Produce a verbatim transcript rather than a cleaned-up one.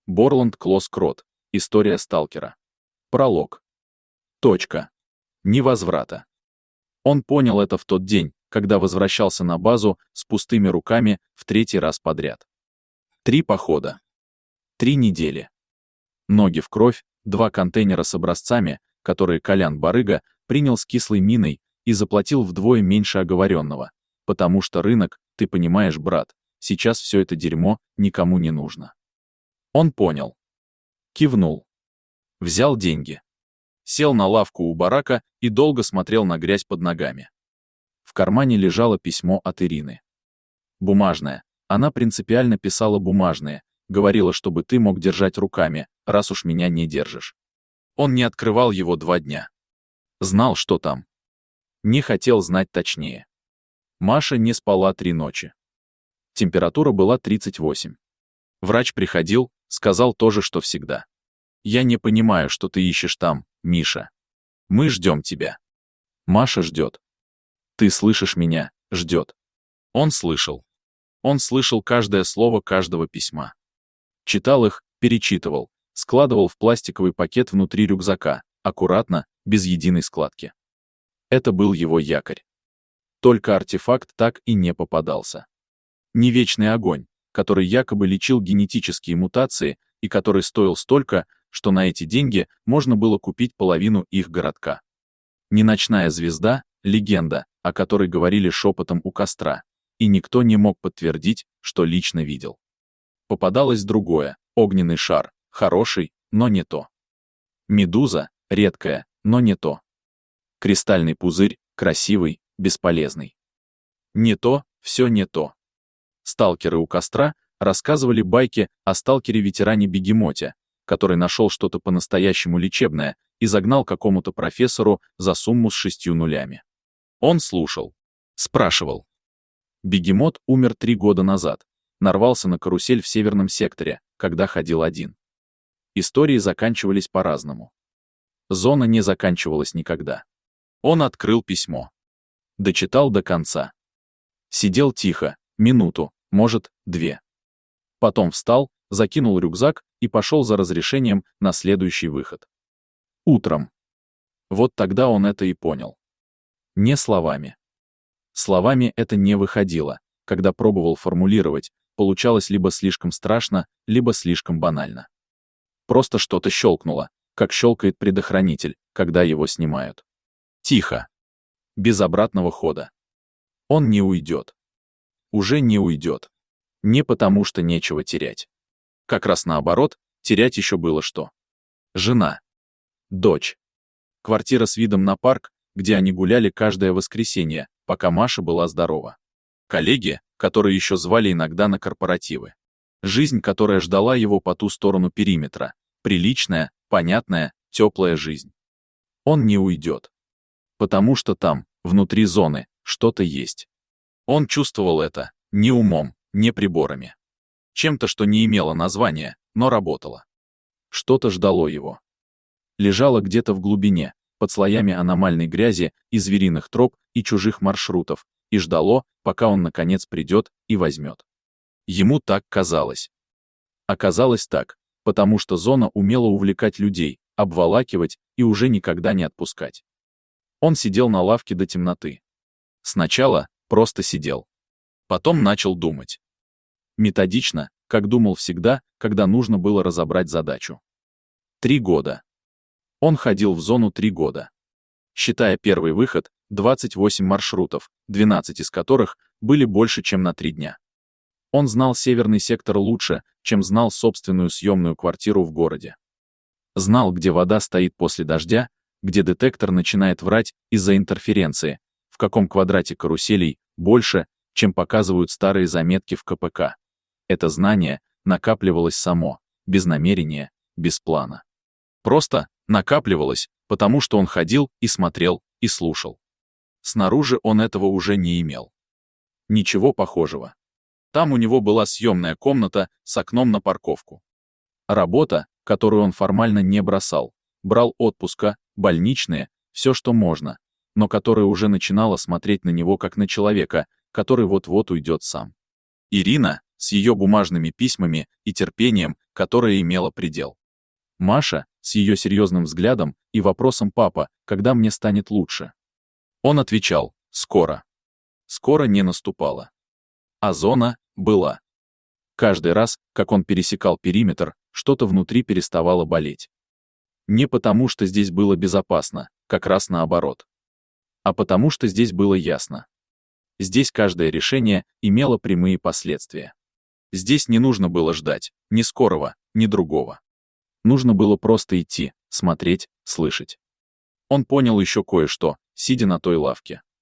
Борланд Клосс-Крот. История сталкера. Пролог. Точка. Невозврата. Он понял это в тот день, когда возвращался на базу с пустыми руками в третий раз подряд. Три похода. Три недели. Ноги в кровь, два контейнера с образцами, которые Колян Барыга принял с кислой миной и заплатил вдвое меньше оговоренного, потому что рынок, ты понимаешь, брат, сейчас все это дерьмо никому не нужно. Он понял. Кивнул. Взял деньги. Сел на лавку у барака и долго смотрел на грязь под ногами. В кармане лежало письмо от Ирины. Бумажное. Она принципиально писала бумажные, говорила, чтобы ты мог держать руками, раз уж меня не держишь. Он не открывал его два дня. Знал, что там. Не хотел знать точнее. Маша не спала три ночи. Температура была тридцать восемь. Врач приходил, сказал то же, что всегда. «Я не понимаю, что ты ищешь там, Миша. Мы ждем тебя». Маша ждет. «Ты слышишь меня?» Ждет. Он слышал. Он слышал каждое слово каждого письма. Читал их, перечитывал, складывал в пластиковый пакет внутри рюкзака, аккуратно, без единой складки. Это был его якорь. Только артефакт так и не попадался. Не вечный огонь, который якобы лечил генетические мутации и который стоил столько, что на эти деньги можно было купить половину их городка. Не ночная звезда, легенда, о которой говорили шепотом у костра, и никто не мог подтвердить, что лично видел. Попадалось другое, огненный шар, хороший, но не то. Медуза, редкая, но не то. Кристальный пузырь, красивый, бесполезный. Не то, все не то. Сталкеры у костра рассказывали байки о сталкере-ветеране-бегемоте, который нашел что-то по-настоящему лечебное и загнал какому-то профессору за сумму с шестью нулями. Он слушал. Спрашивал. Бегемот умер три года назад, нарвался на карусель в северном секторе, когда ходил один. Истории заканчивались по-разному. Зона не заканчивалась никогда. Он открыл письмо. Дочитал до конца. Сидел тихо, минуту, может, две. Потом встал, закинул рюкзак и пошел за разрешением на следующий выход. Утром. Вот тогда он это и понял. Не словами. Словами это не выходило, когда пробовал формулировать, получалось либо слишком страшно, либо слишком банально. Просто что-то щелкнуло, как щелкает предохранитель, когда его снимают. Тихо. Без обратного хода. Он не уйдет. Уже не уйдет. Не потому, что нечего терять. Как раз наоборот, терять еще было что. Жена. Дочь. Квартира с видом на парк, где они гуляли каждое воскресенье, пока Маша была здорова. Коллеги, которые еще звали иногда на корпоративы. Жизнь, которая ждала его по ту сторону периметра. Приличная, понятная, теплая жизнь. Он не уйдет. Потому что там, внутри зоны, что-то есть. Он чувствовал это, не умом, не приборами. Чем-то, что не имело названия, но работало. Что-то ждало его. Лежало где-то в глубине, под слоями аномальной грязи и звериных троп и чужих маршрутов, и ждало, пока он наконец придет и возьмет. Ему так казалось. Оказалось так, потому что зона умела увлекать людей, обволакивать и уже никогда не отпускать. Он сидел на лавке до темноты. Сначала просто сидел. Потом начал думать. Методично, как думал всегда, когда нужно было разобрать задачу. Три года. Он ходил в зону три года. Считая первый выход, двадцать восемь маршрутов, двенадцать из которых были больше, чем на три дня. Он знал северный сектор лучше, чем знал собственную съемную квартиру в городе. Знал, где вода стоит после дождя, где детектор начинает врать из-за интерференции, в каком квадрате каруселей больше, чем показывают старые заметки в ка пэ ка. Это знание накапливалось само, без намерения, без плана. Просто накапливалось, потому что он ходил и смотрел, и слушал. Снаружи он этого уже не имел. Ничего похожего. Там у него была съемная комната с окном на парковку. Работа, которую он формально не бросал, брал отпуска, больничные, все, что можно, но которая уже начинала смотреть на него как на человека, который вот-вот уйдет сам. Ирина, с ее бумажными письмами и терпением, которое имело предел. Маша, с ее серьезным взглядом и вопросом «папа, когда мне станет лучше?». Он отвечал «скоро». Скоро не наступало. А зона была. Каждый раз, как он пересекал периметр, что-то внутри переставало болеть. Не потому, что здесь было безопасно, как раз наоборот. А потому, что здесь было ясно. Здесь каждое решение имело прямые последствия. Здесь не нужно было ждать ни скорого, ни другого. Нужно было просто идти, смотреть, слышать. Он понял еще кое-что, сидя на той лавке.